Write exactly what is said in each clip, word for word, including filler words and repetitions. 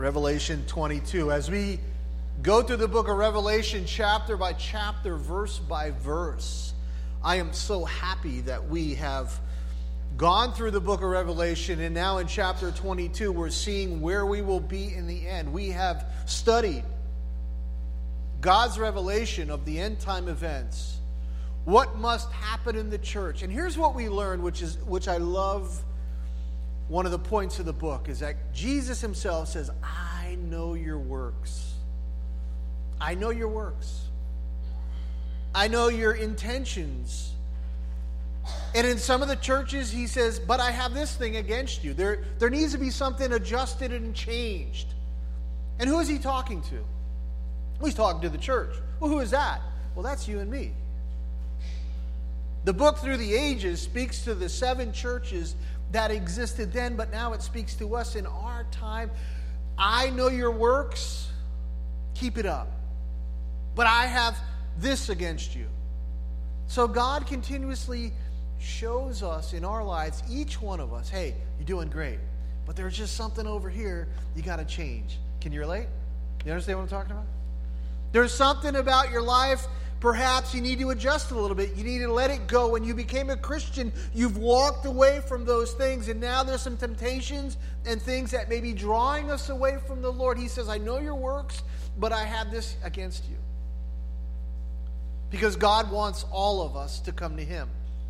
Revelation twenty-two. As we go through the book of Revelation chapter by chapter, verse by verse, I am so happy that we have gone through the book of Revelation, and now in chapter twenty-two we're seeing where we will be in the end. We have studied God's revelation of the end time events, what must happen in the church. And here's what we learned, which is which I love. One of the points of the book is that Jesus himself says, I know your works. I know your works. I know your intentions. And in some of the churches, he says, but I have this thing against you. There, there needs to be something adjusted and changed. And who is he talking to? Well, he's talking to the church. Well, who is that? Well, that's you and me. The book Through the Ages speaks to the seven churches that existed then, but now it speaks to us in our time. I know your works. Keep it up. But I have this against you. So God continuously shows us in our lives, each one of us, hey, you're doing great, but there's just something over here you got to change. Can you relate? You understand what I'm talking about? There's something about your life, perhaps you need to adjust a little bit. You need to let it go. When you became a Christian, you've walked away from those things, and now there's some temptations and things that may be drawing us away from the Lord. He says, I know your works, but I have this against you. Because God wants all of us to come to Him.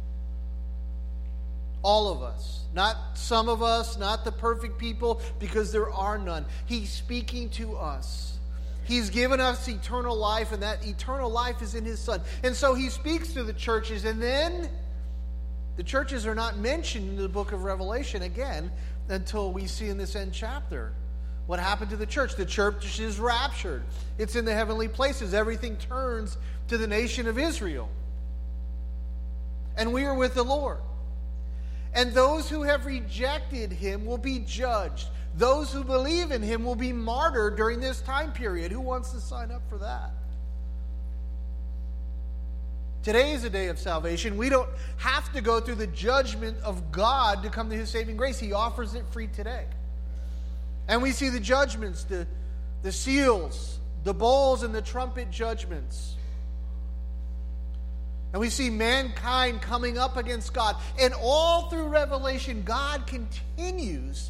All of us. Not some of us, not the perfect people, because there are none. He's speaking to us. He's given us eternal life, and that eternal life is in His Son. And so He speaks to the churches, and then the churches are not mentioned in the book of Revelation again until we see in this end chapter what happened to the church. The church is raptured. It's in the heavenly places. Everything turns to the nation of Israel. And we are with the Lord. And those who have rejected Him will be judged. Those who believe in Him will be martyred during this time period. Who wants to sign up for that? Today is a day of salvation. We don't have to go through the judgment of God to come to His saving grace. He offers it free today. And we see the judgments, the, the seals, the bowls, and the trumpet judgments. And we see mankind coming up against God. And all through Revelation, God continues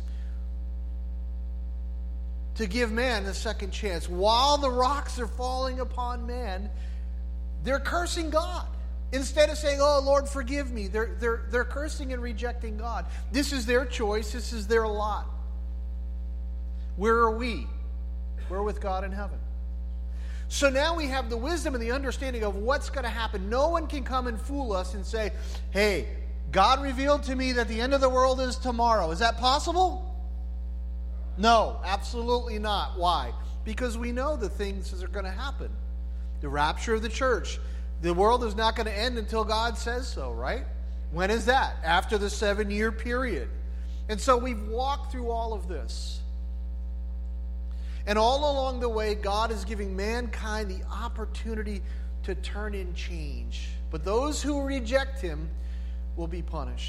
to give man a second chance. While the rocks are falling upon man, they're cursing God. Instead of saying, oh, Lord, forgive me, they're, they're, they're cursing and rejecting God. This is their choice. This is their lot. Where are we? We're with God in heaven. So now we have the wisdom and the understanding of what's going to happen. No one can come and fool us and say, hey, God revealed to me that the end of the world is tomorrow. Is that possible? No, absolutely not. Why? Because we know the things that are going to happen. The rapture of the church. The world is not going to end until God says so, right? When is that? After the seven-year period. And so we've walked through all of this. And all along the way, God is giving mankind the opportunity to turn and change. But those who reject Him will be punished.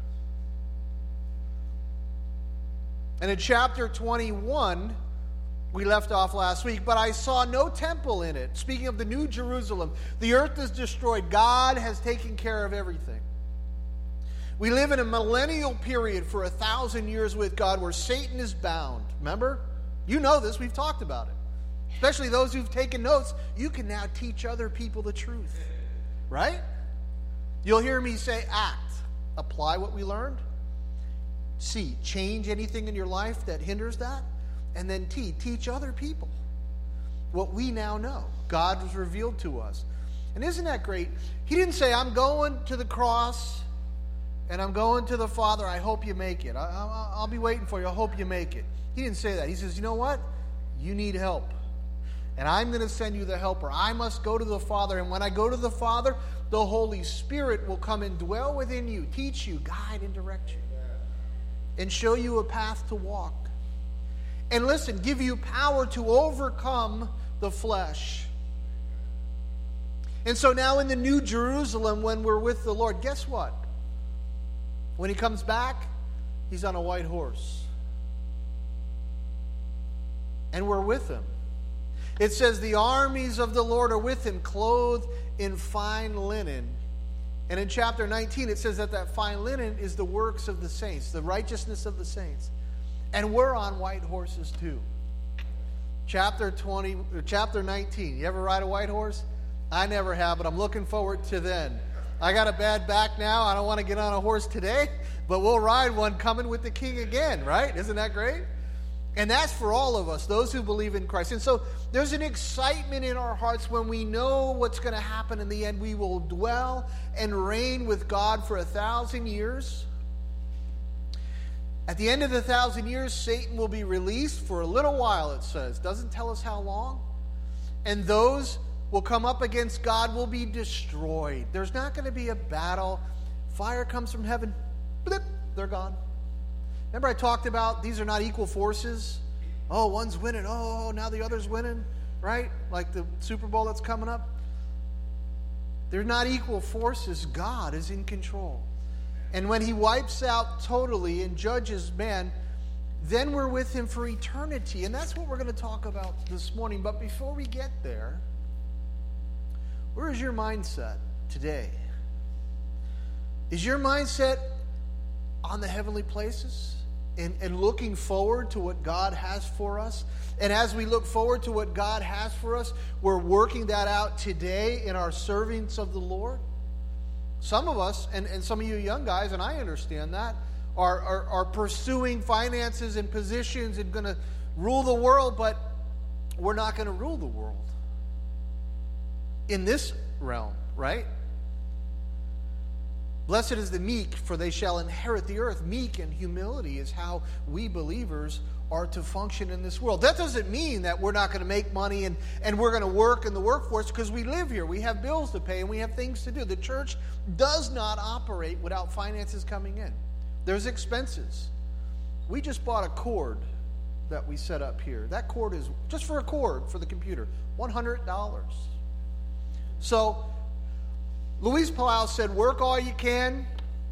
And in chapter twenty-one, we left off last week, but I saw no temple in it. Speaking of the New Jerusalem, the earth is destroyed. God has taken care of everything. We live in a millennial period for a thousand years with God where Satan is bound. Remember? You know this. We've talked about it. Especially those who've taken notes. You can now teach other people the truth. Right? You'll hear me say act. Apply what we learned. C, change anything in your life that hinders that. And then T, teach other people what we now know. God has revealed to us. And isn't that great? He didn't say, I'm going to the cross and I'm going to the Father. I hope you make it. I, I, I'll be waiting for you. I hope you make it. He didn't say that. He says, you know what? You need help. And I'm going to send you the helper. I must go to the Father. And when I go to the Father, the Holy Spirit will come and dwell within you, teach you, guide and direct you, and show you a path to walk. And listen, give you power to overcome the flesh. And so now in the New Jerusalem, when we're with the Lord, guess what? When He comes back, He's on a white horse. and we're with him. It says the armies of the Lord are with him, clothed in fine linen. And in chapter nineteen, it says that that fine linen is the works of the saints, the righteousness of the saints. And we're on white horses too. Chapter twenty, or chapter nineteen. You ever ride a white horse? I never have, but I'm looking forward to then. I got a bad back now. I don't want to get on a horse today, but we'll ride one coming with the King again, right? Isn't that great? And that's for all of us, those who believe in Christ. And so there's an excitement in our hearts when we know what's going to happen in the end. We will dwell and reign with God for a thousand years. At the end of the thousand years, Satan will be released for a little while, it says. Doesn't tell us how long. And those will come up against God will be destroyed. There's not going to be a battle. Fire comes from heaven. Blip, they're gone. Remember I talked about these are not equal forces. Oh, one's winning. Oh, now the other's winning. Right? Like the Super Bowl that's coming up. They're not equal forces. God is in control. And when he wipes out totally and judges man, then we're with him for eternity. And that's what we're going to talk about this morning. But before we get there, where is your mindset today? Is your mindset on the heavenly places and, and looking forward to what God has for us? And as we look forward to what God has for us, we're working that out today in our servings of the Lord. Some of us, and, and some of you young guys, and I understand that, are, are, are pursuing finances and positions and going to rule the world, but we're not going to rule the world in this realm, right? Blessed is the meek, for they shall inherit the earth. Meek and humility is how we believers are to function in this world. That doesn't mean that we're not going to make money and, and we're going to work in the workforce, because we live here. We have bills to pay and we have things to do. The church does not operate without finances coming in. There's expenses. We just bought a cord that we set up here. That cord is, just for a cord for the computer, one hundred dollars. So, Luis Palau said, work all you can,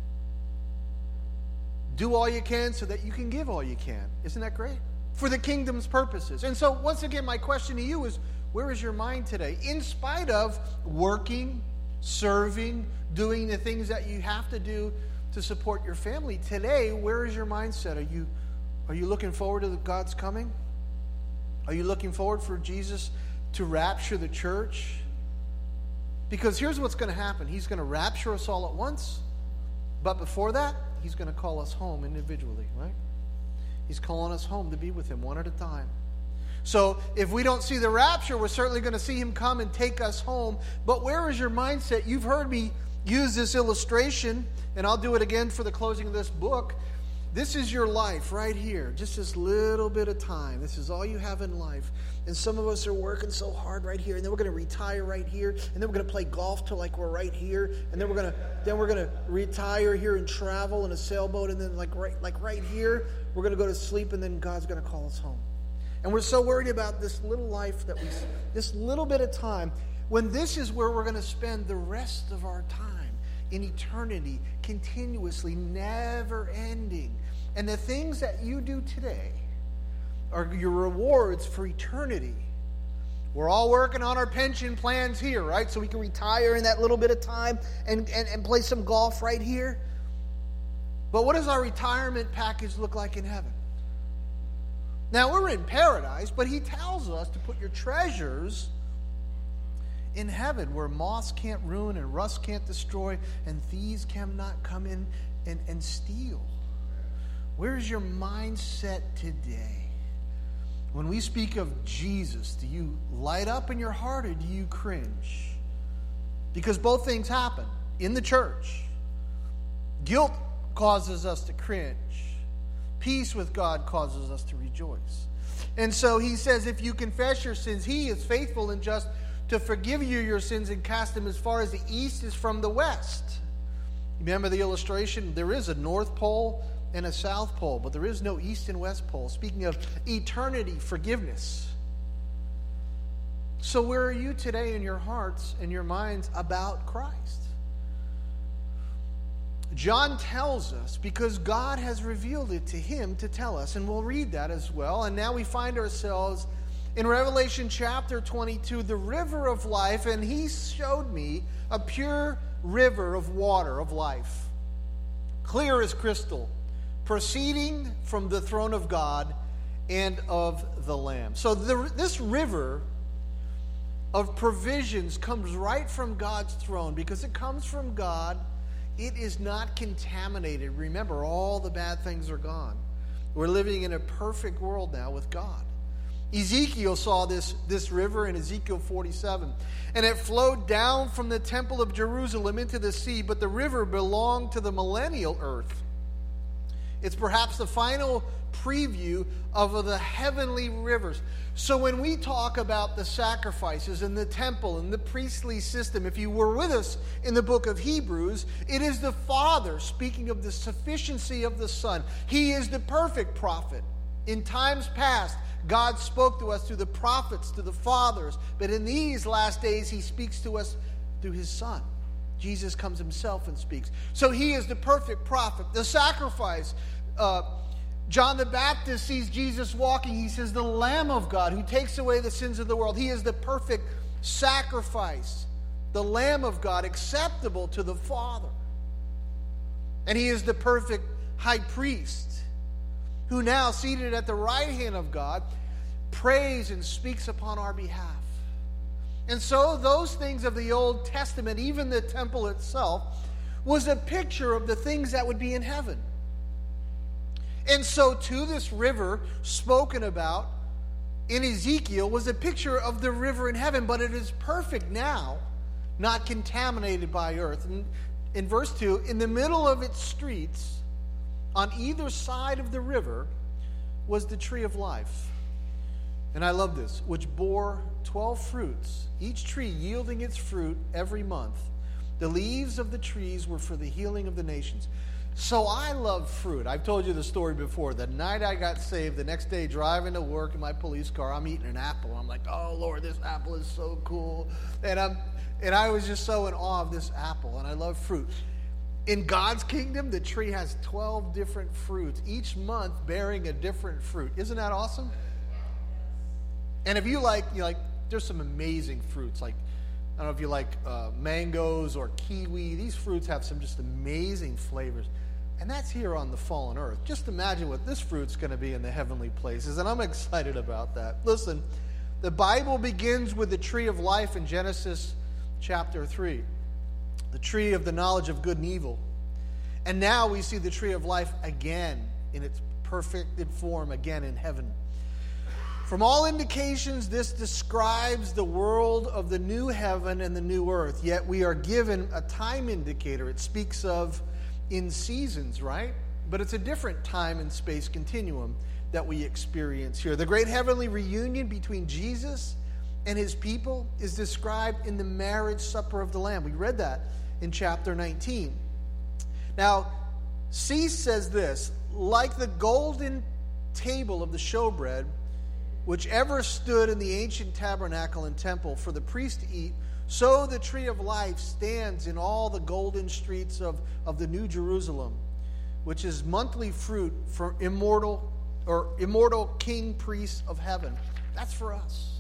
do all you can so that you can give all you can. Isn't that great? For the kingdom's purposes. And so, once again, my question to you is, where is your mind today? In spite of working, serving, doing the things that you have to do to support your family, today, where is your mindset? Are you, are you looking forward to God's coming? Are you looking forward for Jesus to rapture the church? Because here's what's going to happen. He's going to rapture us all at once. But before that, he's going to call us home individually, right? He's calling us home to be with him one at a time. So if we don't see the rapture, we're certainly going to see him come and take us home. But where is your mindset? You've heard me use this illustration, and I'll do it again for the closing of this book. This is your life right here. Just this little bit of time. This is all you have in life. And some of us are working so hard right here, and then we're going to retire right here, and then we're going to play golf till like we're right here, and then we're going to then we're going to retire here and travel in a sailboat, and then like right like right here, we're going to go to sleep, and then God's going to call us home. And we're so worried about this little life that we this little bit of time, when this is where we're going to spend the rest of our time in eternity, continuously, never ending. And the things that you do today are your rewards for eternity. We're all working on our pension plans here, right? So we can retire in that little bit of time and, and, and play some golf right here. But what does our retirement package look like in heaven? Now, we're in paradise, but he tells us to put your treasures in heaven, where moths can't ruin and rust can't destroy and thieves cannot come in and, and steal. Where's your mindset today? When we speak of Jesus, do you light up in your heart or do you cringe? Because both things happen in the church. Guilt causes us to cringe. Peace with God causes us to rejoice. And so he says, if you confess your sins, he is faithful and just to forgive you your sins and cast them as far as the east is from the west. Remember the illustration? There is a North Pole and a South Pole, but there is no East and West Pole. Speaking of eternity, forgiveness. So where are you today in your hearts and your minds about Christ? John tells us because God has revealed it to him to tell us, and we'll read that as well. And now we find ourselves in Revelation chapter twenty-two, the river of life, and he showed me a pure river of water of life, clear as crystal, proceeding from the throne of God and of the Lamb. So the, this river of provisions comes right from God's throne. Because it comes from God, it is not contaminated. Remember, all the bad things are gone. We're living in a perfect world now with God. Ezekiel saw this, this river in Ezekiel forty-seven. And it flowed down from the temple of Jerusalem into the sea, but the river belonged to the millennial earth. It's perhaps the final preview of the heavenly rivers. So when we talk about the sacrifices and the temple and the priestly system, if you were with us in the book of Hebrews, it is the Father speaking of the sufficiency of the Son. He is the perfect prophet. In times past, God spoke to us through the prophets, to the fathers, but in these last days, he speaks to us through his Son. Jesus comes himself and speaks. So he is the perfect prophet. The sacrifice, uh, John the Baptist sees Jesus walking. He says, the Lamb of God who takes away the sins of the world. He is the perfect sacrifice, the Lamb of God, acceptable to the Father. And he is the perfect high priest, who now, seated at the right hand of God, prays and speaks upon our behalf. And so those things of the Old Testament, even the temple itself, was a picture of the things that would be in heaven. And so too, this river spoken about in Ezekiel was a picture of the river in heaven, but it is perfect now, not contaminated by earth. And in verse two, in the middle of its streets, on either side of the river, was the tree of life. And I love this, which bore twelve fruits, each tree yielding its fruit every month. The leaves of the trees were for the healing of the nations. So I love fruit. I've told you the story before. The night I got saved, the next day driving to work in my police car, I'm eating an apple. I'm like, oh, Lord, this apple is so cool. And, I'm, and I was just so in awe of this apple, and I love fruit. In God's kingdom, the tree has twelve different fruits, each month bearing a different fruit. Isn't that awesome? And if you like, you like, there's some amazing fruits. Like, I don't know if you like uh, mangoes or kiwi. These fruits have some just amazing flavors. And that's here on the fallen earth. Just imagine what this fruit's going to be in the heavenly places. And I'm excited about that. Listen, the Bible begins with the tree of life in Genesis chapter three. The tree of the knowledge of good and evil. And now we see the tree of life again in its perfected form, again in heaven. From all indications, this describes the world of the new heaven and the new earth. Yet we are given a time indicator. It speaks of in seasons, right? But it's a different time and space continuum that we experience here. The great heavenly reunion between Jesus and his people is described in the marriage supper of the Lamb. We read that in chapter nineteen. Now, Cease says this, like the golden table of the showbread, which ever stood in the ancient tabernacle and temple for the priest to eat, so the tree of life stands in all the golden streets of, of the New Jerusalem, which is monthly fruit for immortal or immortal king priests of heaven. That's for us.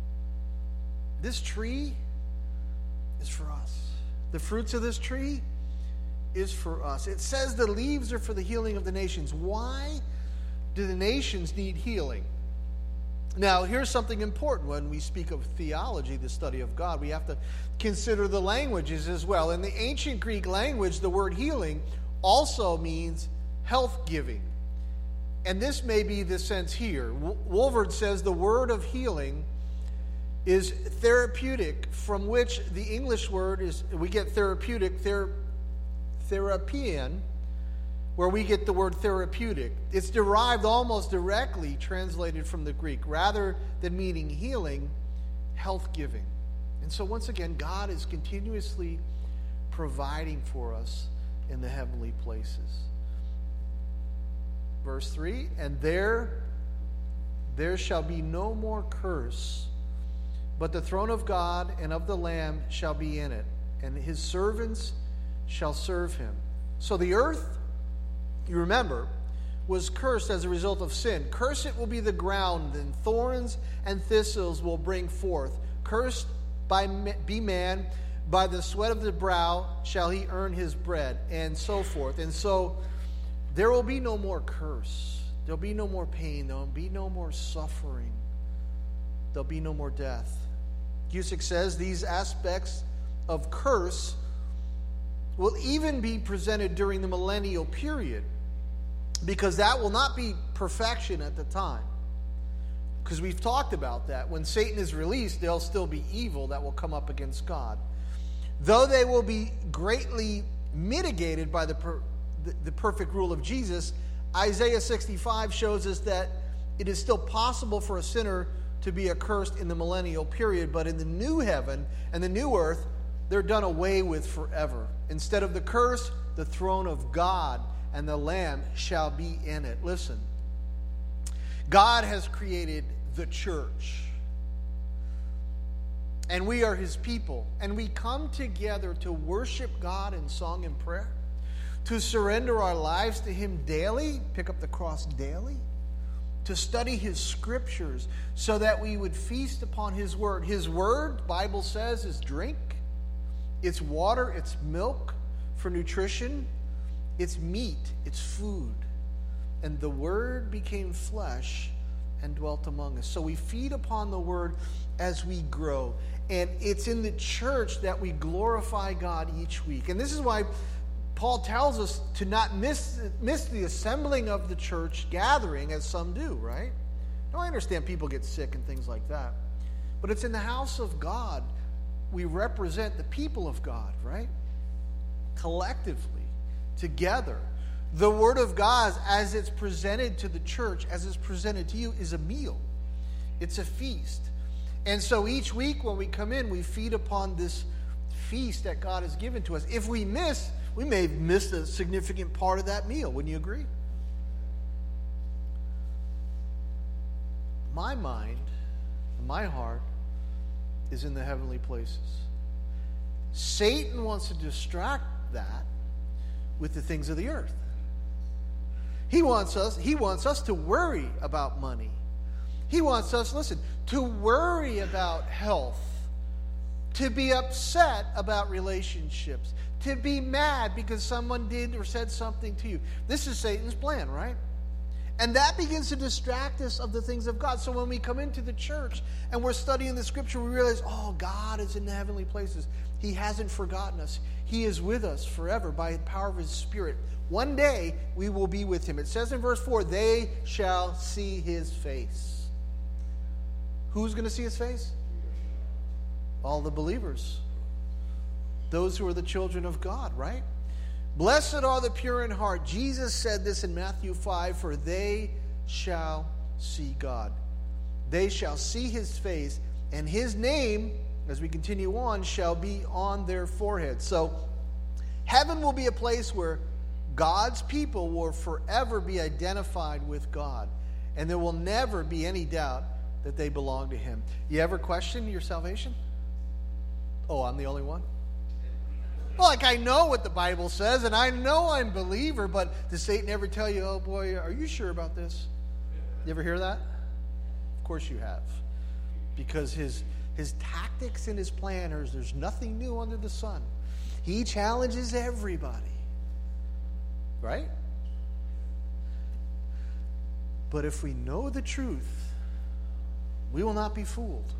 This tree is for us. The fruits of this tree is for us. It says the leaves are for the healing of the nations. Why do the nations need healing? Now, here's something important when we speak of theology, the study of God. We have to consider the languages as well. In the ancient Greek language, the word healing also means health giving. And this may be the sense here. Wolverd says the word of healing is therapeutic, from which the English word is, we get therapeutic, ther, therapian, where we get the word therapeutic. It's derived almost directly, translated from the Greek, rather than meaning healing, health giving. And so once again, God is continuously providing for us in the heavenly places. Verse three, and there, there shall be no more curse, but the throne of God and of the Lamb shall be in it, and his servants shall serve him. So the earth, you remember, was cursed as a result of sin. Cursed will be the ground, and thorns and thistles will bring forth. Cursed by be man, by the sweat of the brow shall he earn his bread, and so forth. And so there will be no more curse. There'll be no more pain. There'll be no more suffering. There'll be no more death. Cusick says these aspects of curse will even be presented during the millennial period, because that will not be perfection at the time. Because we've talked about that. When Satan is released, there'll still be evil that will come up against God. Though they will be greatly mitigated by the, per, the, the perfect rule of Jesus, Isaiah sixty-five shows us that it is still possible for a sinner to be accursed in the millennial period, but in the new heaven and the new earth, they're done away with forever. Instead of the curse, the throne of God and the Lamb shall be in it. Listen, God has created the church, and we are his people, and we come together to worship God in song and prayer, to surrender our lives to him daily, pick up the cross daily, to study his scriptures so that we would feast upon his word. His word, the Bible says, is drink. It's water, it's milk for nutrition. It's meat, it's food. And the word became flesh and dwelt among us. So we feed upon the word as we grow. And it's in the church that we glorify God each week. And this is why Paul tells us to not miss, miss the assembling of the church gathering, as some do, right? Now, I understand people get sick and things like that. But it's in the house of God we represent the people of God, right? Collectively, together. The Word of God, as it's presented to the church, as it's presented to you, is a meal. It's a feast. And so each week when we come in, we feed upon this feast that God has given to us. If we miss, we may have missed a significant part of that meal. Wouldn't you agree? My mind, my heart, is in the heavenly places. Satan wants to distract that with the things of the earth. He wants us, he wants us to worry about money. He wants us, listen, to worry about health, to be upset about relationships, to be mad because someone did or said something to you. This is Satan's plan, right? And that begins to distract us of the things of God. So when we come into the church and we're studying the scripture, we realize, oh, God is in the heavenly places. He hasn't forgotten us. He is with us forever by the power of his Spirit. One day we will be with him. It says in verse four, they shall see his face. Who's going to see his face? All the believers. Those who are the children of God, right? Blessed are the pure in heart. Jesus said this in Matthew five, for they shall see God. They shall see his face, and his name, as we continue on, shall be on their foreheads. So heaven will be a place where God's people will forever be identified with God, and there will never be any doubt that they belong to him. You ever question your salvation? Oh, I'm the only one? Well, like I know what the Bible says, and I know I'm a believer, but does Satan ever tell you, oh boy, are you sure about this? You ever hear that? Of course you have. Because his, his tactics and his planners, there's nothing new under the sun. He challenges everybody. Right? But if we know the truth, we will not be fooled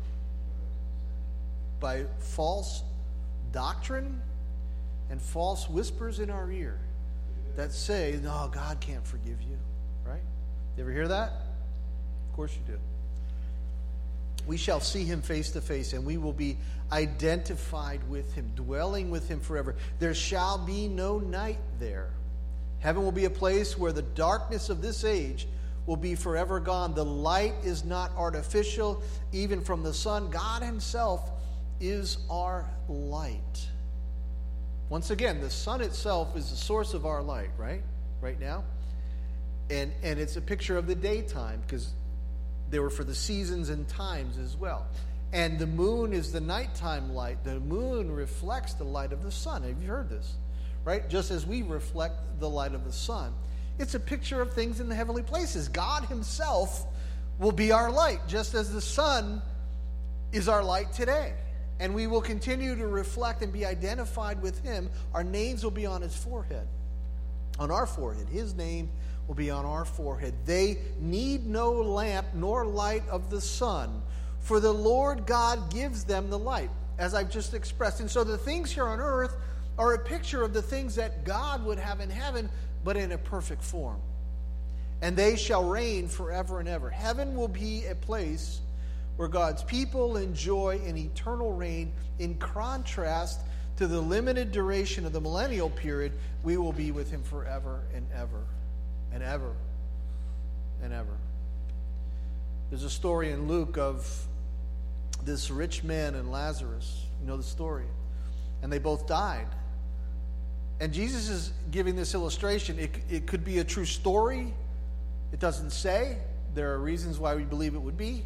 by false doctrine and false whispers in our ear that say, no, God can't forgive you. Right? You ever hear that? Of course you do. We shall see him face to face, and we will be identified with him, dwelling with him forever. There shall be no night there. Heaven will be a place where the darkness of this age will be forever gone. The light is not artificial, even from the sun. God himself is our light. Once again, the sun itself is the source of our light, right? Right now. And, and it's a picture of the daytime, because they were for the seasons and times as well. And the moon is the nighttime light. The moon reflects the light of the sun. Have you heard this? right? Just as we reflect the light of the sun. It's a picture of things in the heavenly places. God himself will be our light, just as the sun is our light today. And we will continue to reflect and be identified with him. Our names will be on his forehead, on our forehead. His name will be on our forehead. They need no lamp nor light of the sun, for the Lord God gives them the light, as I've just expressed. And so the things here on earth are a picture of the things that God would have in heaven, but in a perfect form. And they shall reign forever and ever. Heaven will be a place where God's people enjoy an eternal reign, in contrast to the limited duration of the millennial period. We will be with him forever and ever and ever and ever. There's a story in Luke of this rich man and Lazarus. You know the story. And they both died. And Jesus is giving this illustration. It, it could be a true story. It doesn't say. There are reasons why we believe it would be.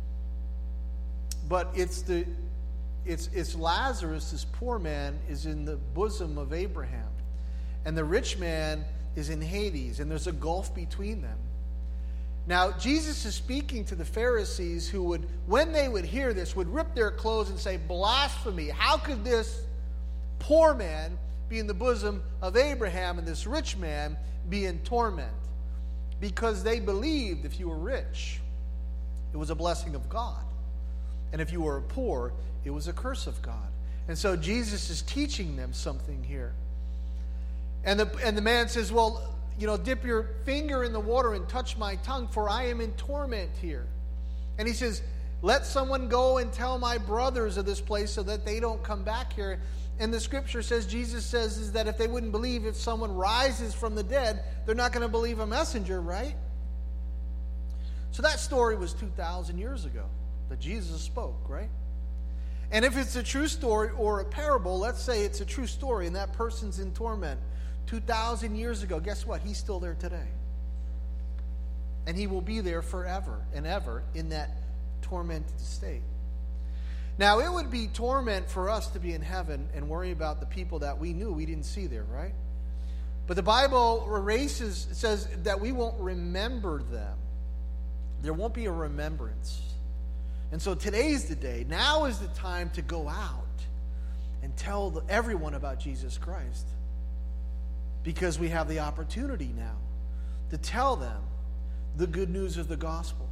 But it's the it's it's Lazarus, this poor man, is in the bosom of Abraham. And the rich man is in Hades, and there's a gulf between them. Now, Jesus is speaking to the Pharisees who would, when they would hear this, would rip their clothes and say, blasphemy. How could this poor man be in the bosom of Abraham and this rich man be in torment? Because they believed if you were rich, it was a blessing of God. And if you were poor, it was a curse of God. And so Jesus is teaching them something here. And the, and the man says, well, you know, dip your finger in the water and touch my tongue, for I am in torment here. And he says, let someone go and tell my brothers of this place so that they don't come back here. And the scripture says, Jesus says, is that if they wouldn't believe if someone rises from the dead, they're not going to believe a messenger, right? So that story was two thousand years ago that Jesus spoke, right? And if it's a true story or a parable, let's say it's a true story and that person's in torment two thousand years ago, guess what? He's still there today. And he will be there forever and ever in that tormented state. Now, it would be torment for us to be in heaven and worry about the people that we knew we didn't see there, right? But the Bible erases, says that we won't remember them. There won't be a remembrance. And so today's the day. Now is the time to go out and tell the, everyone about Jesus Christ. Because we have the opportunity now to tell them the good news of the gospel.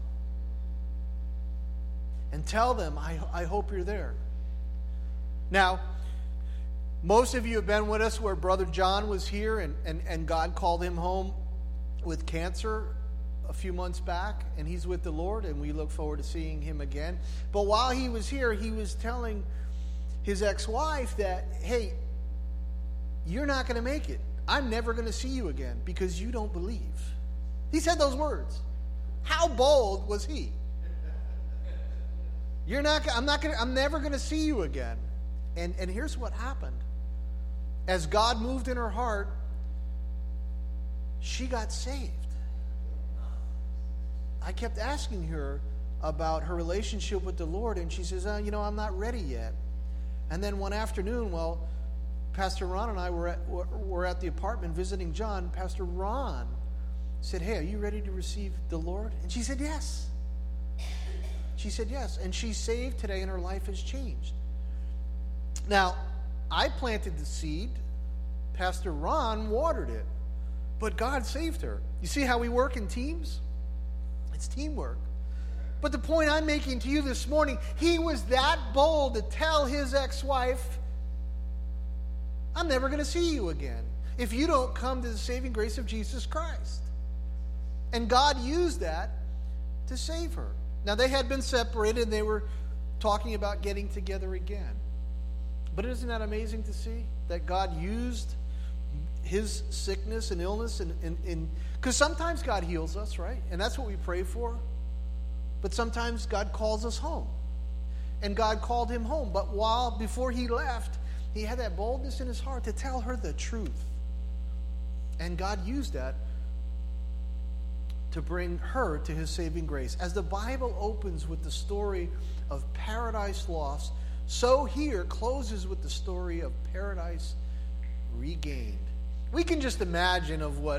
And tell them, I, I hope you're there. Now, most of you have been with us where Brother John was here and, and, and God called him home with cancer a few months back, and he's with the Lord, and we look forward to seeing him again. But while he was here, he was telling his ex-wife that, hey, you're not going to make it. I'm never going to see you again because you don't believe. He said those words. How bold was he? You're not. I'm not going. I'm never going to see you again. And and here's what happened. As God moved in her heart, she got saved. I kept asking her about her relationship with the Lord, and she says, oh, you know, I'm not ready yet. And then one afternoon, well, Pastor Ron and I were at, were at the apartment visiting John. Pastor Ron said, hey, are you ready to receive the Lord? And she said, yes. She said, yes. And she's saved today, and her life has changed. Now, I planted the seed. Pastor Ron watered it. But God saved her. You see how we work in teams? It's teamwork. But the point I'm making to you this morning, he was that bold to tell his ex-wife, I'm never going to see you again if you don't come to the saving grace of Jesus Christ. And God used that to save her. Now, they had been separated, and they were talking about getting together again. But isn't that amazing to see that God used his sickness and illness? And, and, and because sometimes God heals us, right? And that's what we pray for. But sometimes God calls us home. And God called him home. But while, before he left, he had that boldness in his heart to tell her the truth. And God used that to bring her to his saving grace. As the Bible opens with the story of paradise lost, so here closes with the story of paradise regained. We can just imagine of what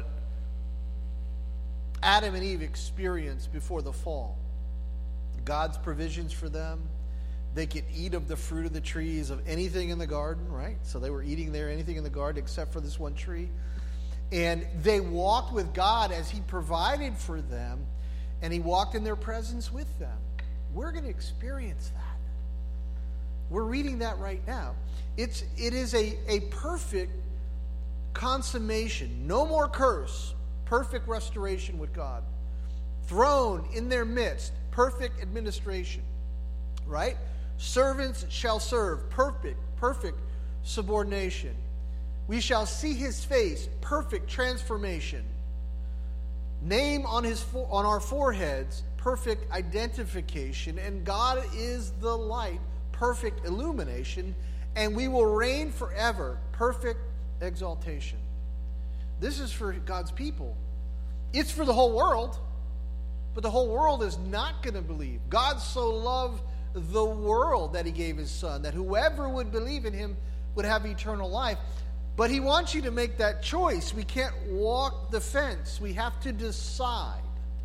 Adam and Eve experienced before the fall. God's provisions for them. They could eat of the fruit of the trees of anything in the garden, right? So they were eating there, anything in the garden except for this one tree. And they walked with God as he provided for them, and he walked in their presence with them. We're going to experience that. We're reading that right now. It's, it is a, a perfect consummation. No more curse. Perfect restoration with God. Throne in their midst. Perfect administration. Right? Servants shall serve. Perfect, perfect subordination. We shall see his face. Perfect transformation. Name on his on our foreheads. Perfect identification. And God is the light. Perfect illumination. And we will reign forever. Perfect exaltation. This is for God's people. It's for the whole world. But the whole world is not going to believe. God so loved the world that he gave his son, that whoever would believe in him would have eternal life. But he wants you to make that choice. We can't walk the fence. We have to decide.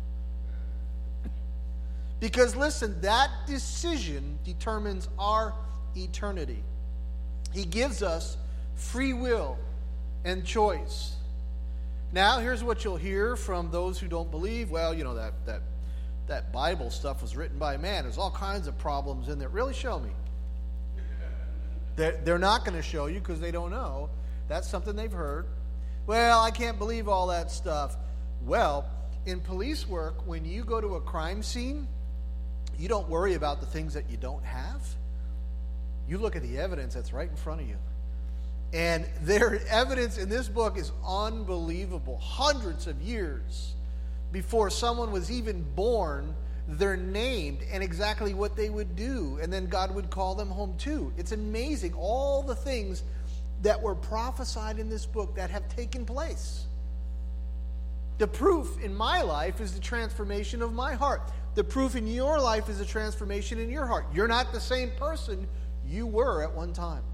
Because listen, that decision determines our eternity. He gives us free will and choice. Now, here's what you'll hear from those who don't believe. Well, you know, that that that Bible stuff was written by man. There's all kinds of problems in there. Really, show me. They're, they're not going to show you because they don't know. That's something they've heard. Well, I can't believe all that stuff. Well, in police work, when you go to a crime scene, you don't worry about the things that you don't have. You look at the evidence that's right in front of you. And their evidence in this book is unbelievable. Hundreds of years before someone was even born, they're named and exactly what they would do. And then God would call them home too. It's amazing. All the things that were prophesied in this book that have taken place. The proof in my life is the transformation of my heart. The proof in your life is the transformation in your heart. You're not the same person you were at one time.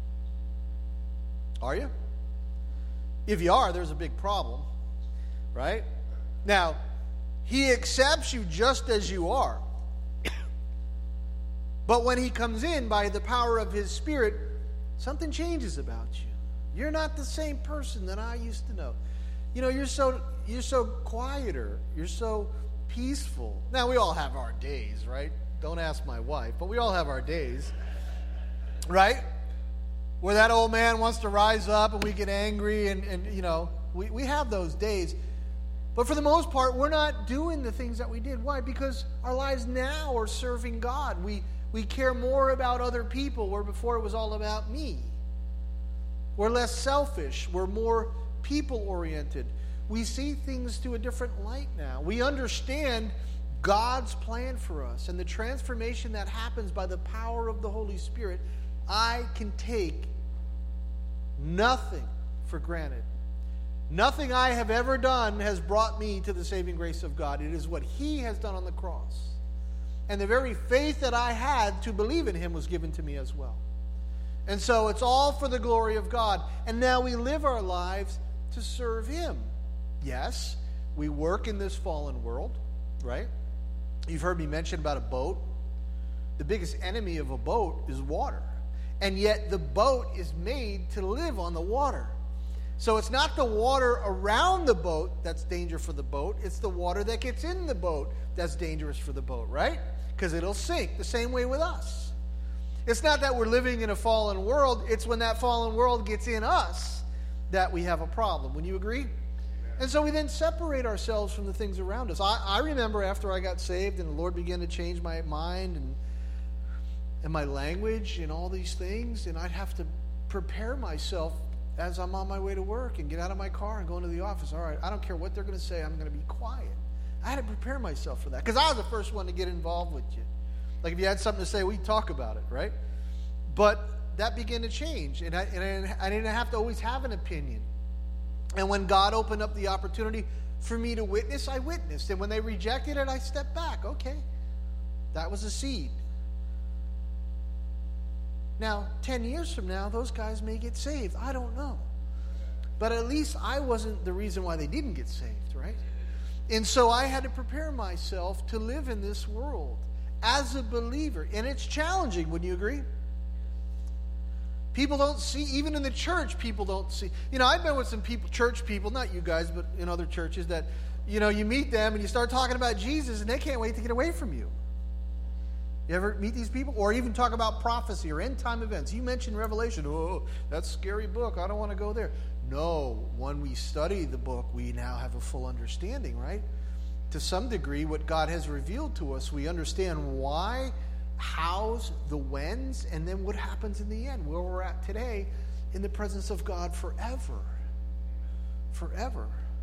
Are you? If you are, there's a big problem, right? Now, he accepts you just as you are. But when he comes in by the power of his Spirit, something changes about you. You're not the same person that I used to know. You know, you're so you're so quieter. You're so peaceful. Now, we all have our days, right? Don't ask my wife, but we all have our days, right? Where that old man wants to rise up and we get angry and, and you know, we, we have those days. But for the most part, we're not doing the things that we did. Why? Because our lives now are serving God. We we care more about other people, where before it was all about me. We're less selfish. We're more people-oriented. We see things to a different light now. We understand God's plan for us and the transformation that happens by the power of the Holy Spirit. I can take nothing for granted. Nothing I have ever done has brought me to the saving grace of God. It is what he has done on the cross. And the very faith that I had to believe in him was given to me as well. And so it's all for the glory of God. And now we live our lives to serve him. Yes, we work in this fallen world, right? You've heard me mention about a boat. The biggest enemy of a boat is water. And yet the boat is made to live on the water. So it's not the water around the boat that's danger for the boat. It's the water that gets in the boat that's dangerous for the boat, right? Because it'll sink. The same way with us. It's not that we're living in a fallen world. It's when that fallen world gets in us that we have a problem. Wouldn't you agree? Amen. And so we then separate ourselves from the things around us. I, I remember after I got saved and the Lord began to change my mind and and my language and all these things, and I'd have to prepare myself as I'm on my way to work and get out of my car and go into the office. All right, I don't care what they're going to say. I'm going to be quiet. I had to prepare myself for that because I was the first one to get involved with you. Like if you had something to say, we'd talk about it, right? But that began to change, and I, and I didn't have to always have an opinion. And when God opened up the opportunity for me to witness, I witnessed. And when they rejected it, I stepped back. Okay, that was a seed. Now, ten years from now, those guys may get saved. I don't know. But at least I wasn't the reason why they didn't get saved, right? And so I had to prepare myself to live in this world as a believer. And it's challenging, wouldn't you agree? People don't see, even in the church, people don't see. You know, I've been with some people, church people, not you guys, but in other churches that, you know, you meet them and you start talking about Jesus and they can't wait to get away from you. You ever meet these people? Or even talk about prophecy or end time events. You mentioned Revelation. Oh, that's a scary book. I don't want to go there. No, when we study the book, we now have a full understanding, right? To some degree, what God has revealed to us, we understand why, hows, the whens, and then what happens in the end, where we're at today in the presence of God forever. Forever.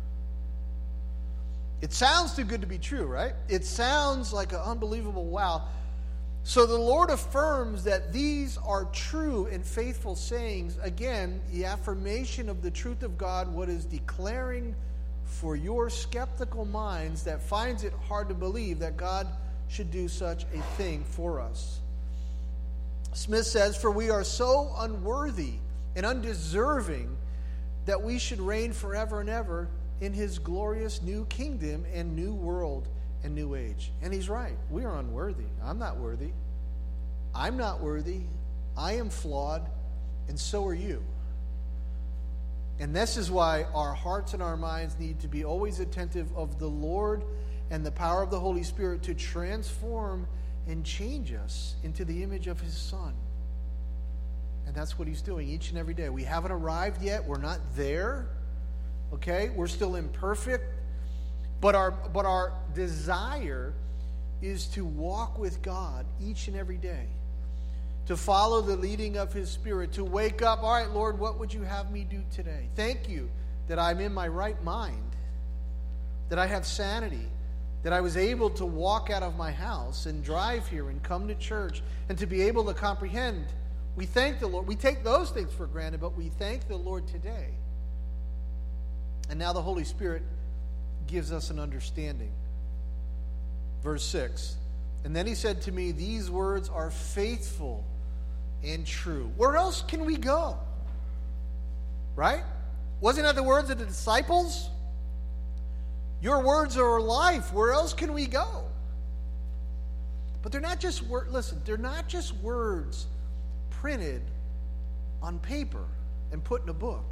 It sounds too good to be true, right? It sounds like an unbelievable wow. So the Lord affirms that these are true and faithful sayings. Again, the affirmation of the truth of God, what is declaring for your skeptical minds that finds it hard to believe that God should do such a thing for us. Smith says, "For we are so unworthy and undeserving that we should reign forever and ever in his glorious new kingdom and new world and new age." And he's right. We are unworthy. I'm not worthy. I'm not worthy. I am flawed, and so are you. And this is why our hearts and our minds need to be always attentive of the Lord and the power of the Holy Spirit to transform and change us into the image of his Son. And that's what he's doing each and every day. We haven't arrived yet. We're not there. Okay? We're still imperfect. But our, but our desire is to walk with God each and every day. To follow the leading of his Spirit. To wake up, all right, Lord, what would you have me do today? Thank you that I'm in my right mind. That I have sanity. That I was able to walk out of my house and drive here and come to church. And to be able to comprehend. We thank the Lord. We take those things for granted, but we thank the Lord today. And now the Holy Spirit gives us an understanding. Verse six. "And then he said to me, these words are faithful and true." Where else can we go? Right? Wasn't that the words of the disciples? Your words are life. Where else can we go? But they're not just words. Listen, they're not just words printed on paper and put in a book.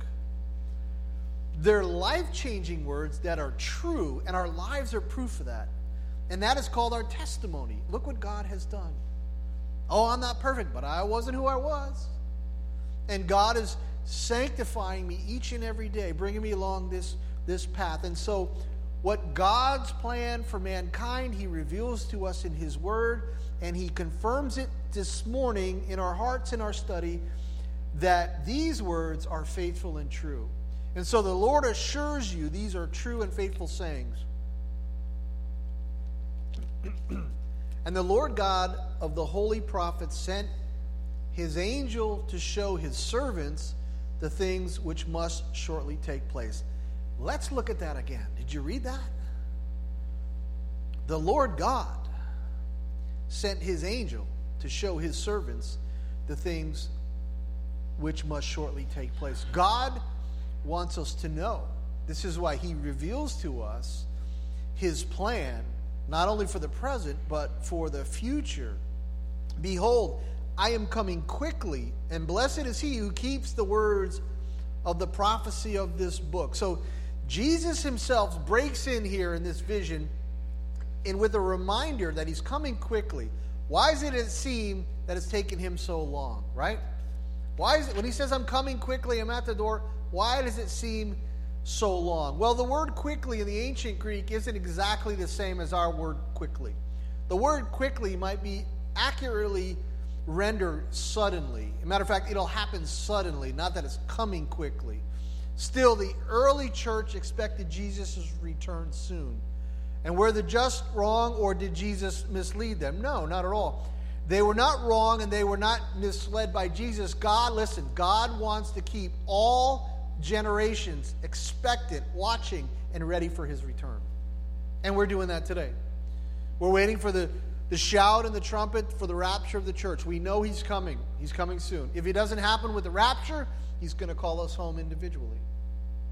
They're life-changing words that are true, and our lives are proof of that. And that is called our testimony. Look what God has done. Oh, I'm not perfect, but I wasn't who I was. And God is sanctifying me each and every day, bringing me along this, this path. And so what God's plan for mankind, he reveals to us in his word, and he confirms it this morning in our hearts in our study, that these words are faithful and true. And so the Lord assures you these are true and faithful sayings. "And the Lord God of the holy prophets sent his angel to show his servants the things which must shortly take place." Let's look at that again. Did you read that? The Lord God sent his angel to show his servants the things which must shortly take place. God wants us to know. This is why he reveals to us his plan, not only for the present, but for the future. "Behold, I am coming quickly, and blessed is he who keeps the words of the prophecy of this book." So Jesus himself breaks in here in this vision, and with a reminder that he's coming quickly. Why does it seem that it's taken him so long, right? Why is it, when he says, "I'm coming quickly, I'm at the door," why does it seem so long? Well, the word quickly in the ancient Greek isn't exactly the same as our word quickly. The word quickly might be accurately rendered suddenly. As a matter of fact, it'll happen suddenly, not that it's coming quickly. Still, the early church expected Jesus' return soon. And were the just wrong, or did Jesus mislead them? No, not at all. They were not wrong, and they were not misled by Jesus. God, listen, God wants to keep all generations expectant, watching, and ready for his return. And we're doing that today. We're waiting for the, the shout and the trumpet for the rapture of the church. We know he's coming. He's coming soon. If it doesn't happen with the rapture, he's going to call us home individually.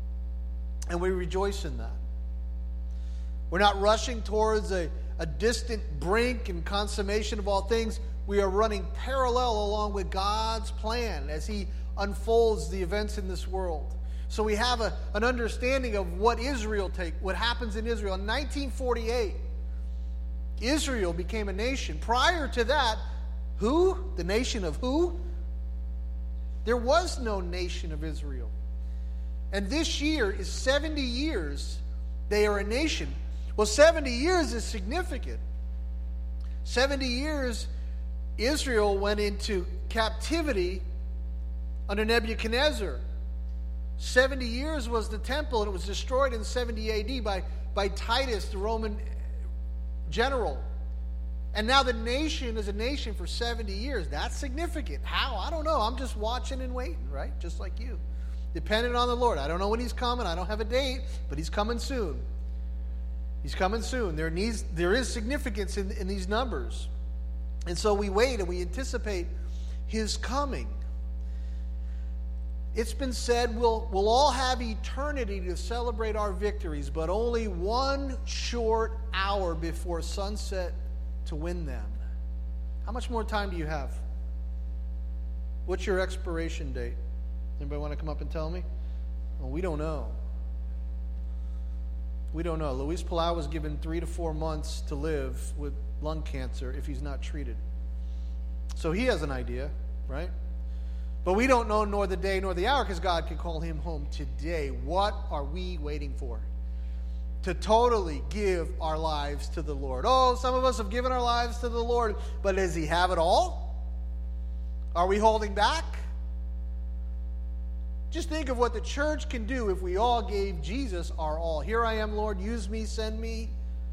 And we rejoice in that. We're not rushing towards a, a distant brink and consummation of all things. We are running parallel along with God's plan as He unfolds the events in this world. So we have a, an understanding of what Israel take, what happens in Israel. In nineteen forty-eight, Israel became a nation. Prior to that, who? The nation of who? There was no nation of Israel. And this year is seventy years they are a nation. Well, seventy years is significant. seventy years Israel went into captivity under Nebuchadnezzar. seventy years was the temple, and it was destroyed in seventy A D by, by Titus, the Roman general. And now the nation is a nation for seventy years. That's significant. How? I don't know. I'm just watching and waiting, right? Just like you. Dependent on the Lord. I don't know when He's coming. I don't have a date, but He's coming soon. He's coming soon. There needs, there is significance in, in these numbers. And so we wait and we anticipate His coming. It's been said we'll, we'll all have eternity to celebrate our victories, but only one short hour before sunset to win them. How much more time do you have? What's your expiration date? Anybody want to come up and tell me? Well, we don't know. We don't know. Luis Palau was given three to four months to live with lung cancer if he's not treated. So he has an idea, right? But we don't know nor the day nor the hour because God can call him home today. What are we waiting for? To totally give our lives to the Lord. Oh, some of us have given our lives to the Lord, but does He have it all? Are we holding back? Just think of what the church can do if we all gave Jesus our all. Here I am, Lord, use me, send me.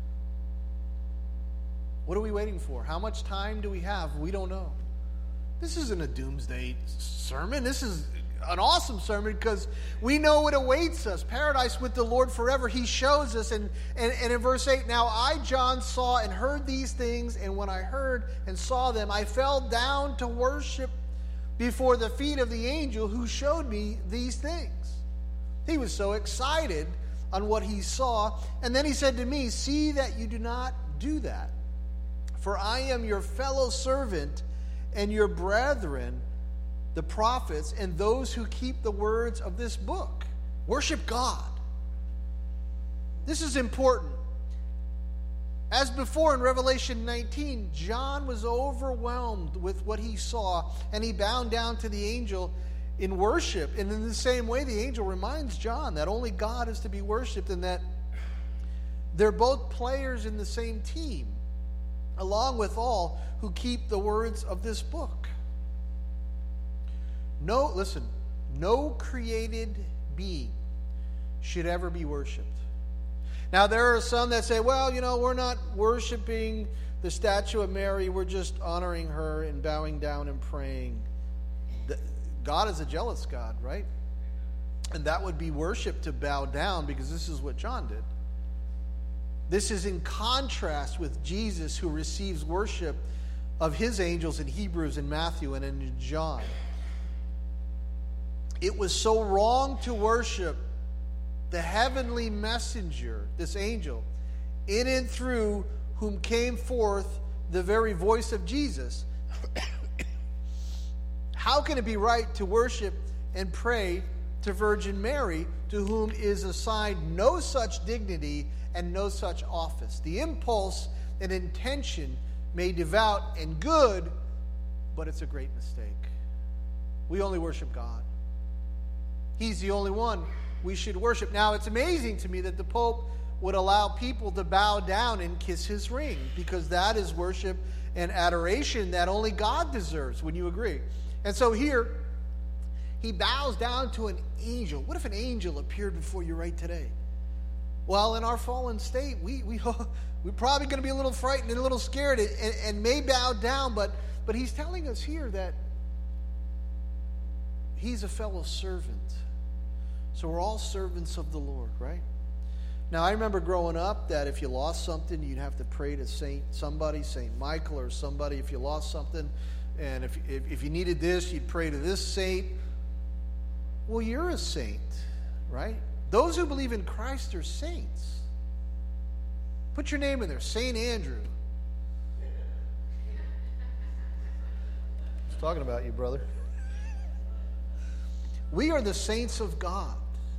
What are we waiting for? How much time do we have? We don't know. This isn't a doomsday sermon. This is an awesome sermon because we know what awaits us. Paradise with the Lord forever. He shows us. And, and, and in verse eight, now I, John, saw and heard these things, and when I heard and saw them, I fell down to worship before the feet of the angel who showed me these things. He was so excited on what he saw. And then he said to me, see that you do not do that. For I am your fellow servant and your brethren, the prophets, and those who keep the words of this book. Worship God. This is important. As before in Revelation nineteen, John was overwhelmed with what he saw, and he bowed down to the angel in worship. And in the same way, the angel reminds John that only God is to be worshipped and that they're both players in the same team, along with all who keep the words of this book. No, listen, no created being should ever be worshipped. Now, there are some that say, well, you know, we're not worshiping the statue of Mary. We're just honoring her and bowing down and praying. God is a jealous God, right? And that would be worship to bow down because this is what John did. This is in contrast with Jesus, who receives worship of his angels in Hebrews and Matthew and in John. It was so wrong to worship the heavenly messenger, this angel, in and through whom came forth the very voice of Jesus. How can it be right to worship and pray to Virgin Mary, to whom is assigned no such dignity and no such office? The impulse and intention may devout and good, but it's a great mistake. We only worship God. He's the only one we should worship. Now, it's amazing to me that the Pope would allow people to bow down and kiss his ring, because that is worship and adoration that only God deserves. Wouldn't you agree? And so here, he bows down to an angel. What if an angel appeared before you right today? Well, in our fallen state, we, we, we're probably going to be a little frightened and a little scared and, and may bow down, but, but he's telling us here that he's a fellow servant. So we're all servants of the Lord, right? Now, I remember growing up that if you lost something, you'd have to pray to Saint somebody, Saint Michael or somebody if you lost something. And if, if, if you needed this, you'd pray to this saint. Well, you're a saint, right? Those who believe in Christ are saints. Put your name in there, Saint Andrew. He's talking about you, brother. We are the saints of God.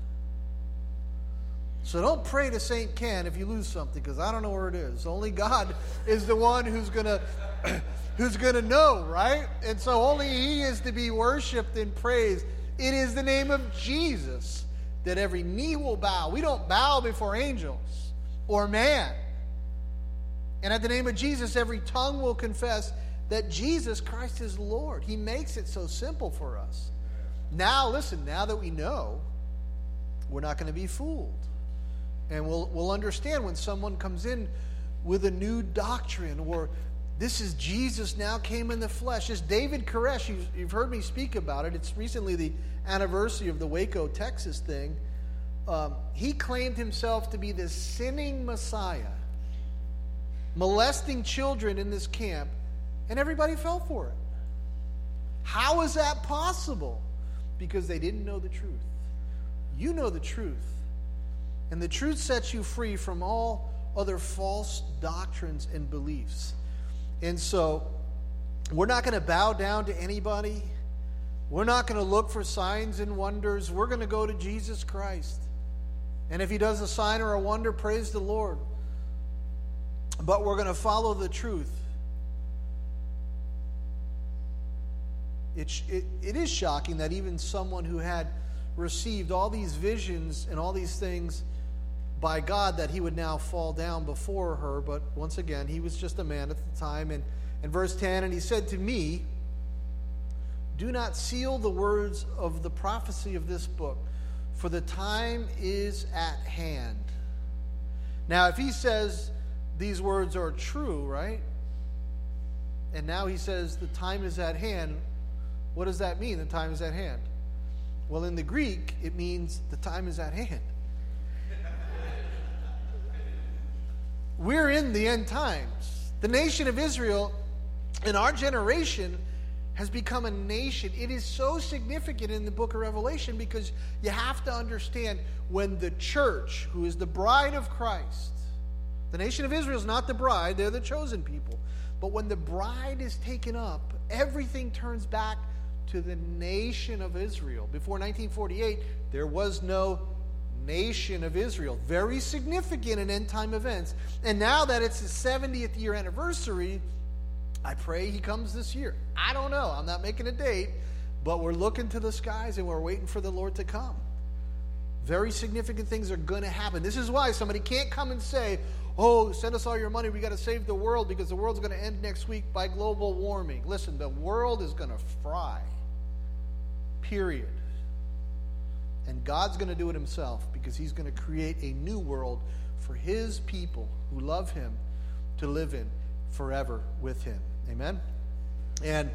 So don't pray to Saint Ken if you lose something, because I don't know where it is. Only God is the one who's gonna who's gonna know, right? And so only He is to be worshipped and praised. It is the name of Jesus that every knee will bow. We don't bow before angels or man. And at the name of Jesus, every tongue will confess that Jesus Christ is Lord. He makes it so simple for us. Now, listen, now that we know, we're not going to be fooled. And we'll, we'll understand when someone comes in with a new doctrine, or this is Jesus now came in the flesh. As David Koresh, you've, you've heard me speak about it. It's recently the anniversary of the Waco, Texas thing. Um, he claimed himself to be the sinning Messiah, molesting children in this camp, and everybody fell for it. How is that possible? Because they didn't know the truth. You know the truth. And the truth sets you free from all other false doctrines and beliefs. And so, we're not going to bow down to anybody. We're not going to look for signs and wonders. We're going to go to Jesus Christ. And if He does a sign or a wonder, praise the Lord. But we're going to follow the truth. It, it, it is shocking that even someone who had received all these visions and all these things by God, that he would now fall down before her. But once again, he was just a man at the time. And in verse ten, and he said to me, do not seal the words of the prophecy of this book, for the time is at hand. Now, if he says these words are true, right? And now he says the time is at hand. What does that mean, the time is at hand? Well, in the Greek, it means the time is at hand. We're in the end times. The nation of Israel in our generation has become a nation. It is so significant in the book of Revelation because you have to understand when the church, who is the bride of Christ, the nation of Israel is not the bride, they're the chosen people. But when the bride is taken up, everything turns back to the nation of Israel. Before nineteen forty-eight, there was no nation of Israel. Very significant in end-time events. And now that it's his seventieth year anniversary, I pray he comes this year. I don't know. I'm not making a date, but we're looking to the skies and we're waiting for the Lord to come. Very significant things are going to happen. This is why somebody can't come and say, oh, send us all your money. We got to save the world because the world's going to end next week by global warming. Listen, the world is going to fry. Period. And God's going to do it himself because he's going to create a new world for his people who love him to live in forever with him. Amen? And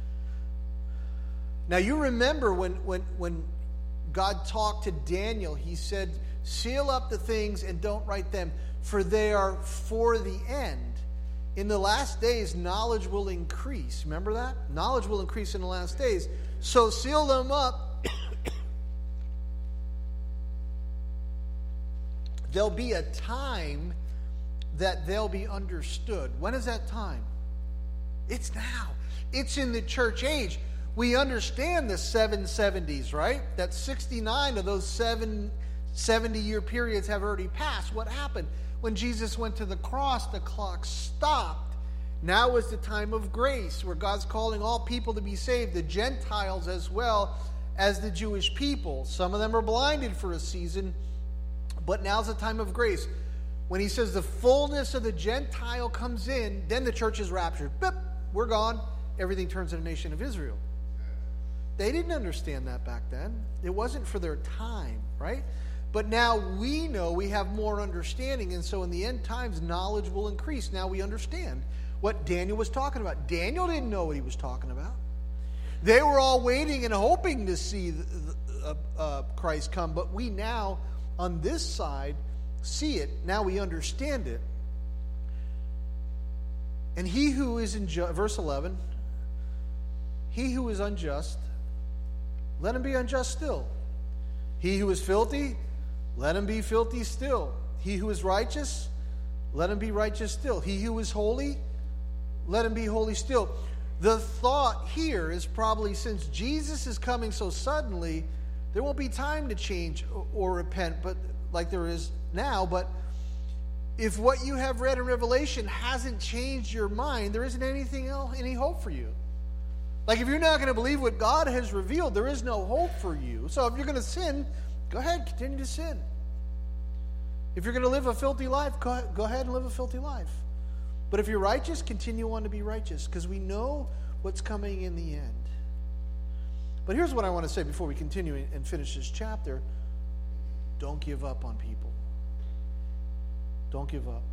now you remember when, when, when God talked to Daniel, he said, seal up the things and don't write them, for they are for the end. In the last days, knowledge will increase. Remember that? Knowledge will increase in the last days. So seal them up. There'll be a time that they'll be understood. When is that time? It's now. It's in the church age. We understand the seven seventies, right? That sixty-nine of those seven seventy-year periods have already passed. What happened? When Jesus went to the cross, the clock stopped. Now is the time of grace, where God's calling all people to be saved, the Gentiles as well as the Jewish people. Some of them are blinded for a season, but now's the time of grace. When he says the fullness of the Gentile comes in, then the church is raptured. Boop, we're gone. Everything turns to the nation of Israel. They didn't understand that back then. It wasn't for their time, right? But now we know, we have more understanding, and so in the end times, knowledge will increase. Now we understand what Daniel was talking about. Daniel didn't know what he was talking about. They were all waiting and hoping to see the, the, uh, uh, Christ come, but we now, on this side, see it. Now we understand it. And he who is unjust, verse eleven, he who is unjust, let him be unjust still. He who is filthy, let him be filthy still. He who is righteous, let him be righteous still. He who is holy, let him be holy still. The thought here is probably, since Jesus is coming so suddenly, there won't be time to change or, or repent, but like there is now. But if what you have read in Revelation hasn't changed your mind, there isn't anything else, any hope for you. Like if you're not going to believe what God has revealed, there is no hope for you. So if you're going to sin, go ahead, continue to sin. If you're going to live a filthy life, go, go ahead and live a filthy life. But if you're righteous, continue on to be righteous, because we know what's coming in the end. But here's what I want to say before we continue and finish this chapter. Don't give up on people. Don't give up.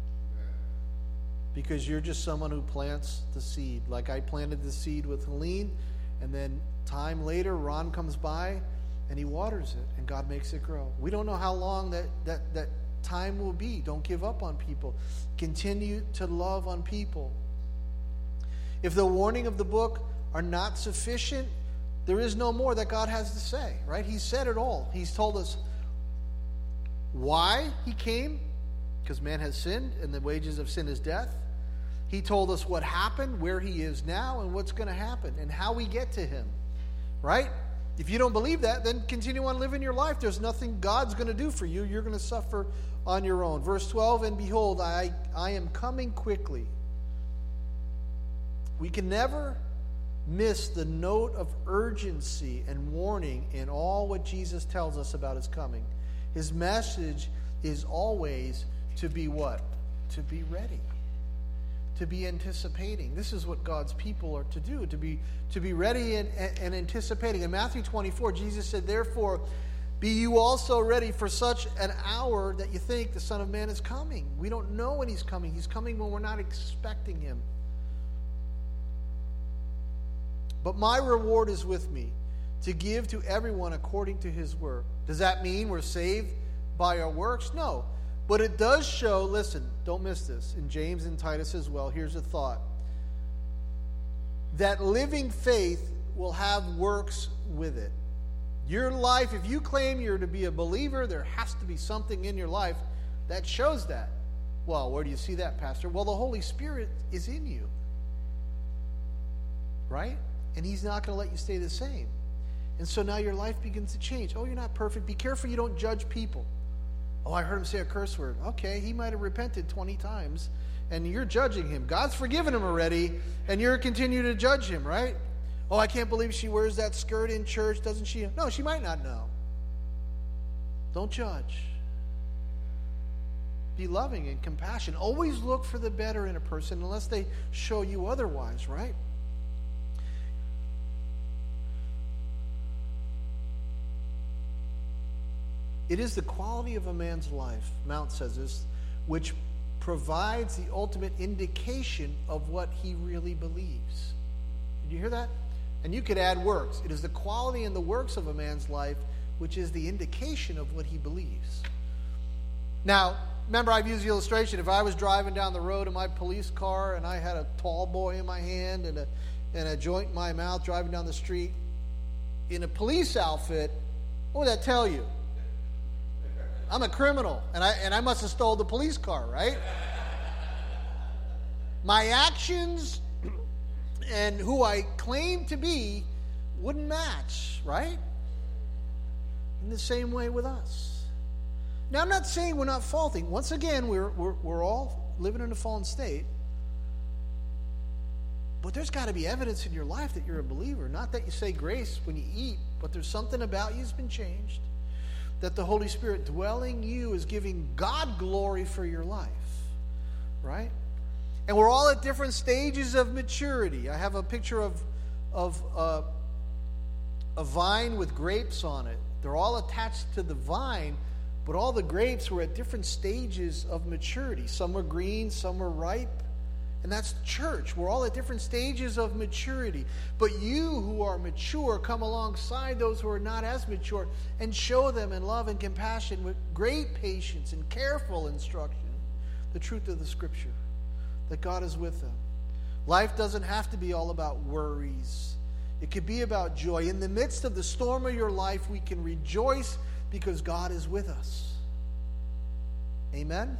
Because you're just someone who plants the seed. Like I planted the seed with Helene, and then time later, Ron comes by, and he waters it, and God makes it grow. We don't know how long that, that, that time will be. Don't give up on people. Continue to love on people. If the warning of the book are not sufficient, there is no more that God has to say, right? He's said it all. He's told us why he came, because man has sinned, and the wages of sin is death. He told us what happened, where he is now, and what's going to happen, and how we get to him, right? If you don't believe that, then continue on living your life. There's nothing God's going to do for you. You're going to suffer on your own. Verse twelve, and behold, I, I am coming quickly. We can never miss the note of urgency and warning in all what Jesus tells us about his coming. His message is always to be what? To be ready. To be anticipating. This is what God's people are to do, to be to be ready and, and, and anticipating. In Matthew twenty-four, Jesus said, therefore, be you also ready for such an hour that you think the Son of Man is coming. We don't know when he's coming. He's coming when we're not expecting him. But my reward is with me, to give to everyone according to his work. Does that mean we're saved by our works? No. But it does show, listen, don't miss this, in James and Titus as well, here's a thought, that living faith will have works with it. Your life, if you claim you're to be a believer, there has to be something in your life that shows that. Well, where do you see that, Pastor? Well, the Holy Spirit is in you, right? And he's not going to let you stay the same. And so now your life begins to change. Oh, you're not perfect. Be careful you don't judge people. Oh, I heard him say a curse word. Okay, he might have repented twenty times, and you're judging him. God's forgiven him already, and you're continuing to judge him, right? Oh, I can't believe she wears that skirt in church. Doesn't she? No, she might not know. Don't judge. Be loving and compassionate. Always look for the better in a person unless they show you otherwise, right? It is the quality of a man's life, Mount says this, which provides the ultimate indication of what he really believes. Did you hear that? And you could add works. It is the quality and the works of a man's life which is the indication of what he believes. Now, remember I've used the illustration. If I was driving down the road in my police car and I had a tall boy in my hand and a, and a joint in my mouth driving down the street in a police outfit, what would that tell you? I'm a criminal, and I and I must have stole the police car, right? My actions and who I claim to be wouldn't match, right? In the same way with us. Now, I'm not saying we're not faulting. Once again, we're we're, we're all living in a fallen state. But there's got to be evidence in your life that you're a believer. Not that you say grace when you eat, but there's something about you that's been changed. That the Holy Spirit dwelling you is giving God glory for your life, right? And we're all at different stages of maturity. I have a picture of, of uh, a vine with grapes on it. They're all attached to the vine, but all the grapes were at different stages of maturity. Some were green, some were ripe. And that's the church. We're all at different stages of maturity. But you who are mature come alongside those who are not as mature and show them in love and compassion with great patience and careful instruction the truth of the Scripture, that God is with them. Life doesn't have to be all about worries. It could be about joy. In the midst of the storm of your life, we can rejoice Because God is with us. Amen?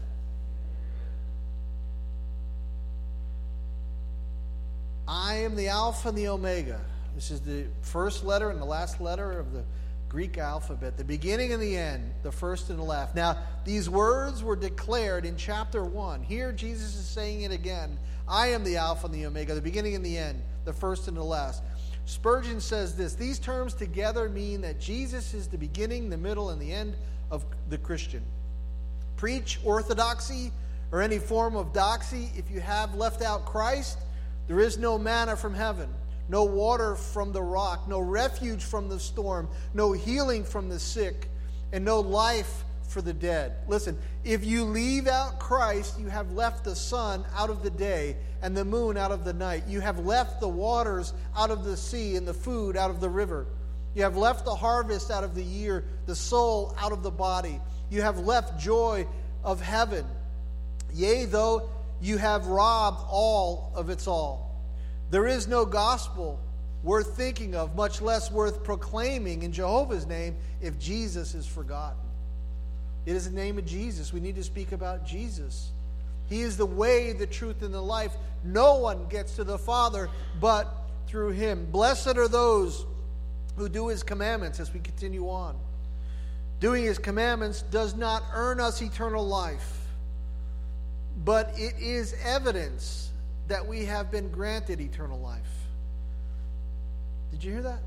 I am the Alpha and the Omega. This is the first letter and the last letter of the Greek alphabet. The beginning and the end, the first and the last. Now, these words were declared in chapter one. Here, Jesus is saying it again. I am the Alpha and the Omega, the beginning and the end, the first and the last. Spurgeon says this: these terms together mean that Jesus is the beginning, the middle, and the end of the Christian. Preach orthodoxy or any form of doxy if you have left out Christ. There is no manna from heaven, no water from the rock, no refuge from the storm, no healing from the sick, and no life for the dead. Listen, if you leave out Christ, you have left the sun out of the day and the moon out of the night. You have left the waters out of the sea and the food out of the river. You have left the harvest out of the year, the soul out of the body. You have left joy of heaven. Yea, though you have robbed all of its all. There is no gospel worth thinking of, much less worth proclaiming in Jehovah's name, if Jesus is forgotten. It is the name of Jesus. We need to speak about Jesus. He is the way, the truth, and the life. No one gets to the Father but through Him. Blessed are those who do His commandments, as we continue on. Doing His commandments does not earn us eternal life, but it is evidence that we have been granted eternal life. Did you hear that?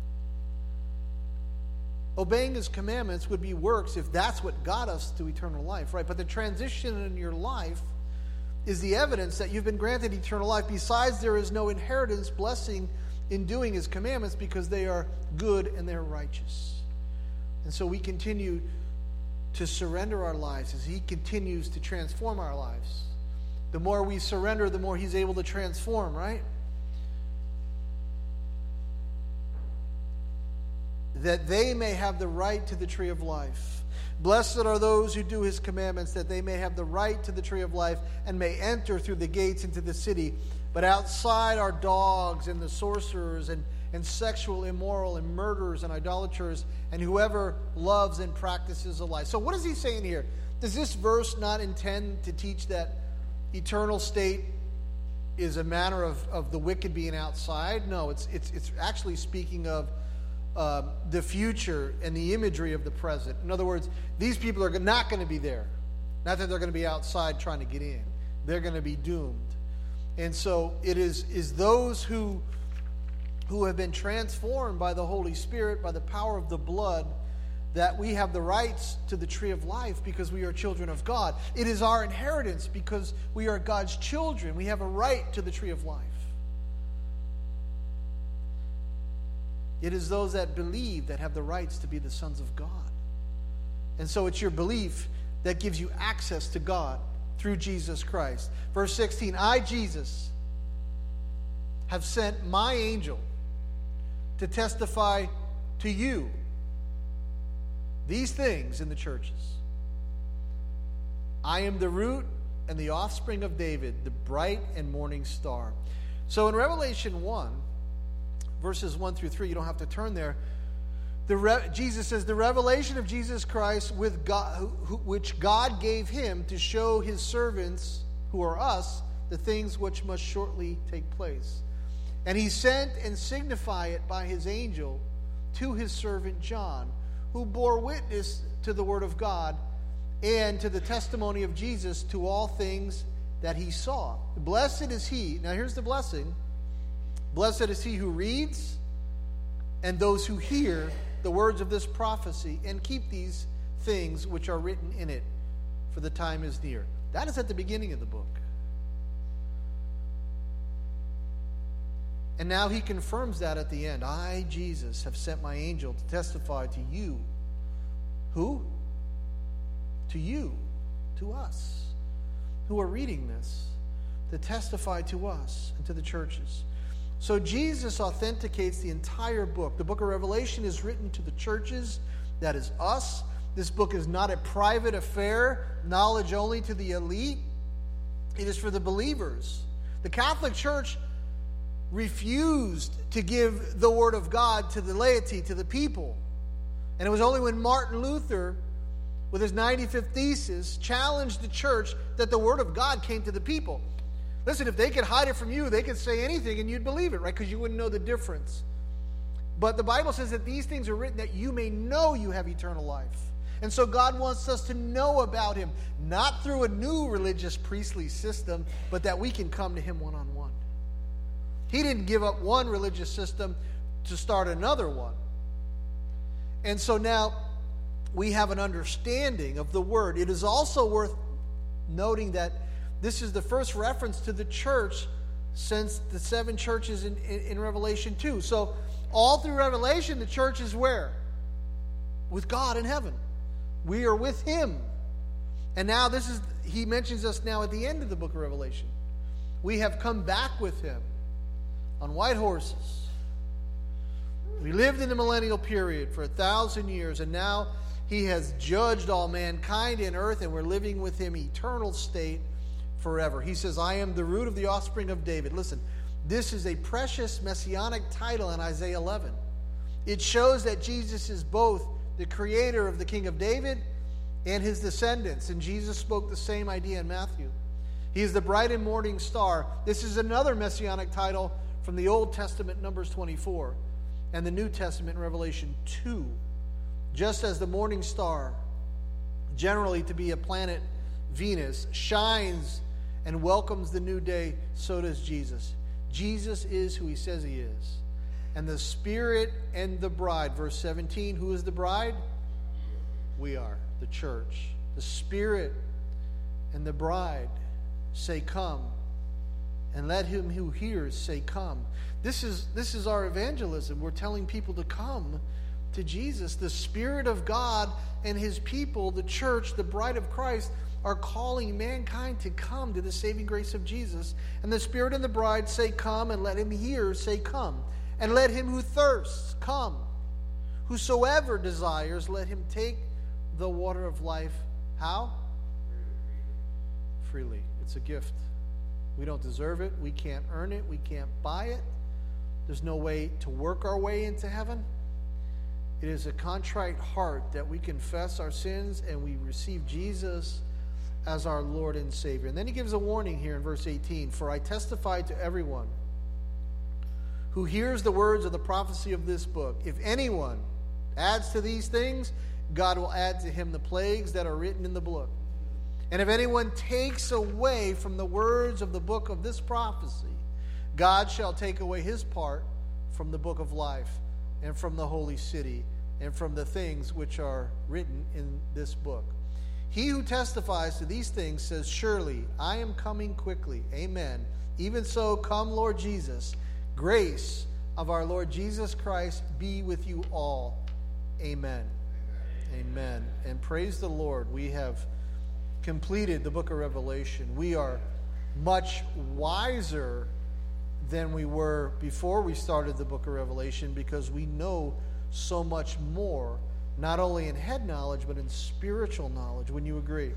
Obeying His commandments would be works if that's what got us to eternal life, right? But the transition in your life is the evidence that you've been granted eternal life. Besides, there is no inheritance blessing in doing His commandments because they are good and they're righteous. And so we continue to surrender our lives as He continues to transform our lives. The more we surrender, the more He's able to transform, right? That they may have the right to the tree of life. Blessed are those who do His commandments, that they may have the right to the tree of life and may enter through the gates into the city. But outside are dogs and the sorcerers and, and sexual immoral and murderers and idolaters and whoever loves and practices a lie. So what is he saying here? Does this verse not intend to teach that eternal state is a matter of, of the wicked being outside? No, it's it's it's actually speaking of uh, the future and the imagery of the present. In other words, these people are not going to be there. Not that they're going to be outside trying to get in. They're going to be doomed. And so it is, is those who, who have been transformed by the Holy Spirit, by the power of the blood, that we have the rights to the tree of life because we are children of God. It is our inheritance because we are God's children. We have a right to the tree of life. It is those that believe that have the rights to be the sons of God. And so it's your belief that gives you access to God through Jesus Christ. Verse sixteen, I, Jesus, have sent my angel to testify to you these things in the churches. I am the root and the offspring of David, the bright and morning star. So in Revelation one, verses one through three, you don't have to turn there. The Re- Jesus says, the revelation of Jesus Christ with God, who, who, which God gave him to show his servants, who are us, the things which must shortly take place. And he sent and signified it by his angel to his servant John, who bore witness to the word of God and to the testimony of Jesus to all things that he saw. Blessed is he, now here's the blessing, blessed is he who reads and those who hear the words of this prophecy and keep these things which are written in it, for the time is near. That is at the beginning of the book. And now he confirms that at the end. I, Jesus, have sent my angel to testify to you. Who? To you, to us, who are reading this, to testify to us and to the churches. So Jesus authenticates the entire book. The book of Revelation is written to the churches. That is us. This book is not a private affair, knowledge only to the elite. It is for the believers. The Catholic Church refused to give the Word of God to the laity, to the people. And it was only when Martin Luther, with his ninety-fifth thesis, challenged the church that the Word of God came to the people. Listen, if they could hide it from you, they could say anything and you'd believe it, right? Because you wouldn't know the difference. But the Bible says that these things are written that you may know you have eternal life. And so God wants us to know about Him, not through a new religious priestly system, but that we can come to Him one-on-one. He didn't give up one religious system to start another one. And so now we have an understanding of the Word. It is also worth noting that this is the first reference to the church since the seven churches in, in, in Revelation two. So all through Revelation, the church is where? With God in heaven. We are with Him. And now this is, He mentions us now at the end of the book of Revelation. We have come back with Him on white horses. We lived in the millennial period for a thousand years, and now He has judged all mankind in earth, and we're living with Him eternal state forever. He says, I am the root of the offspring of David. Listen, this is a precious messianic title in Isaiah eleven. It shows that Jesus is both the creator of the King of David and His descendants, and Jesus spoke the same idea in Matthew. He is the bright and morning star. This is another messianic title from the Old Testament, Numbers twenty-four, and the New Testament, Revelation two. Just as the morning star, generally to be a planet Venus, shines and welcomes the new day, so does Jesus. Jesus is who He says He is. And the Spirit and the bride, verse seventeen, who is the bride? We are, the church. The Spirit and the bride say, come. And let him who hears say, come. This is, this is our evangelism. We're telling people to come to Jesus. The Spirit of God and His people, the church, the bride of Christ, are calling mankind to come to the saving grace of Jesus. And the Spirit and the bride say, come, and let him hear say, come. And let him who thirsts come. Whosoever desires, let him take the water of life. How? Freely. It's a gift. We don't deserve it. We can't earn it. We can't buy it. There's no way to work our way into heaven. It is a contrite heart that we confess our sins and we receive Jesus as our Lord and Savior. And then He gives a warning here in verse eighteen. For I testify to everyone who hears the words of the prophecy of this book. If anyone adds to these things, God will add to him the plagues that are written in the book. And if anyone takes away from the words of the book of this prophecy, God shall take away his part from the book of life, and from the holy city, and from the things which are written in this book. He who testifies to these things says, surely I am coming quickly. Amen. Even so, come, Lord Jesus. Grace of our Lord Jesus Christ be with you all. Amen. Amen. Amen. And praise the Lord. We have completed the book of Revelation. We are much wiser than we were before we started the book of Revelation, because we know so much more, not only in head knowledge, but in spiritual knowledge. Wouldn't you agree?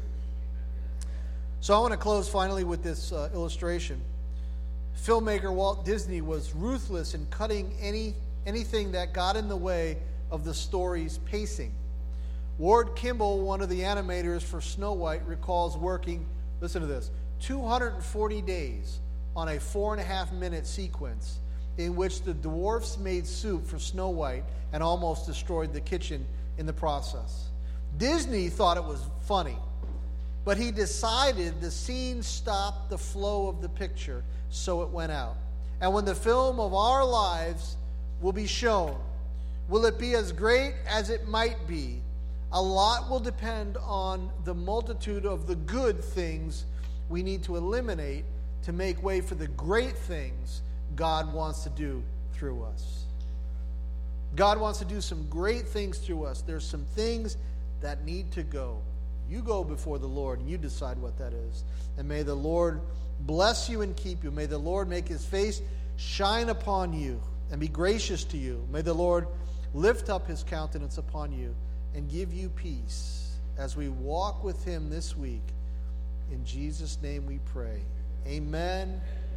So I want to close finally with this uh, illustration. Filmmaker Walt Disney was ruthless in cutting any anything that got in the way of the story's pacing. Ward Kimball, one of the animators for Snow White, recalls working, listen to this, two hundred forty days on a four and a half minute sequence in which the dwarfs made soup for Snow White and almost destroyed the kitchen in the process. Disney thought it was funny, but he decided the scene stopped the flow of the picture, so it went out. And when the film of our lives will be shown, will it be as great as it might be? A lot will depend on the multitude of the good things we need to eliminate to make way for the great things God wants to do through us. God wants to do some great things through us. There's some things that need to go. You go before the Lord and you decide what that is. And may the Lord bless you and keep you. May the Lord make His face shine upon you and be gracious to you. May the Lord lift up His countenance upon you and give you peace as we walk with Him this week. In Jesus' name we pray. Amen.